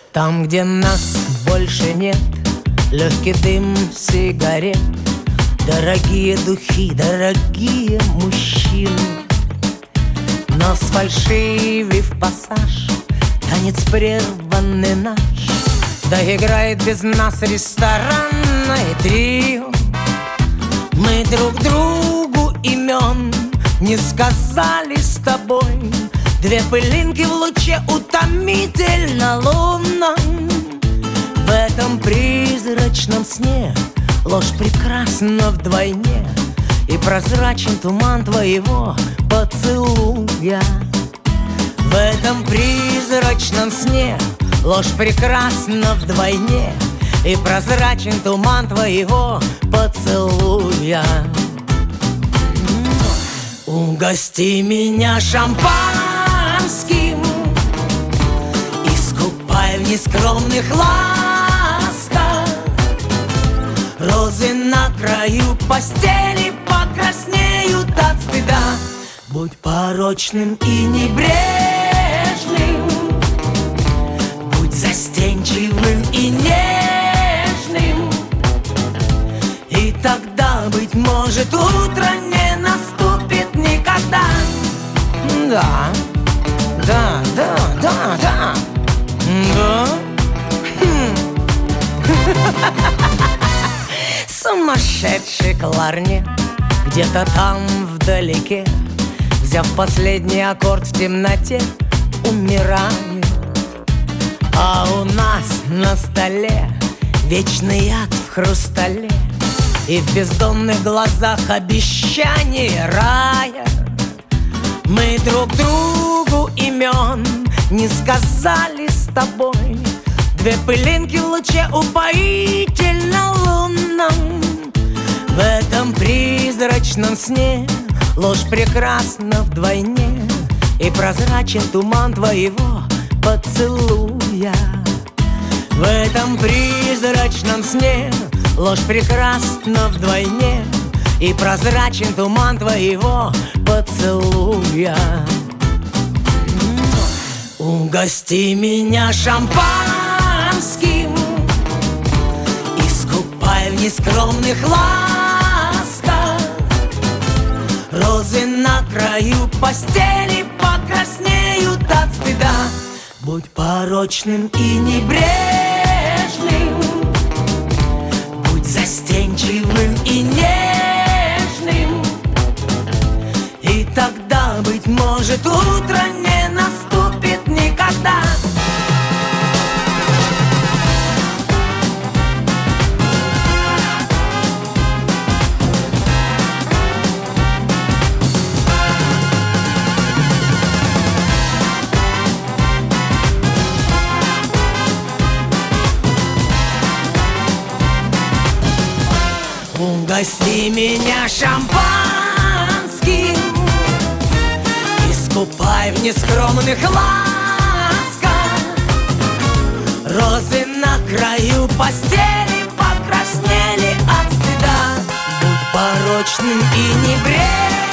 Там, где нас больше нет, легкий дым сигарет, дорогие духи, дорогие мужчины. Но сфальшивив пассаж, танец прерванный наш, да играет без нас ресторанное трио. Мы друг другу имен не сказали с тобой, две пылинки в луче утомительно лунном. В этом призрачном сне ложь прекрасна вдвойне, и прозрачен туман твоего поцелуя. В этом призрачном сне ложь прекрасна вдвойне, и прозрачен туман твоего поцелуя. Угости меня шампанским, искупай в нескромных ласках. Розы на краю постели покраснеют от стыда. Будь порочным и небрежным, будь застенчивым и нежным, и тогда, быть может, утро не наступит никогда. Да, да, да, да, да, да. Сумасшедший кларнет где-то там вдалеке, взяв последний аккорд в темноте, умирает. А у нас на столе вечный яд в хрустале, и в бездонных глазах обещание рая. Мы друг другу имен не сказали с тобой, две пылинки в луче упоительно лунном. В этом призрачном сне ложь прекрасна вдвойне, и прозрачен туман твоего поцелуя. В этом призрачном сне ложь прекрасна вдвойне, и прозрачен туман твоего поцелуя. Угости меня шампанским, искупай в нескромных ласках. Розы на краю постели покраснеют от стыда. Будь порочным и небрежным, будь застенчивым и нежным, и тогда, быть может, утро не наступит никогда. Угости меня шампанским, искупай в нескромных ласках. Розы на краю постели покраснели от стыда. Будь порочным и небрежным,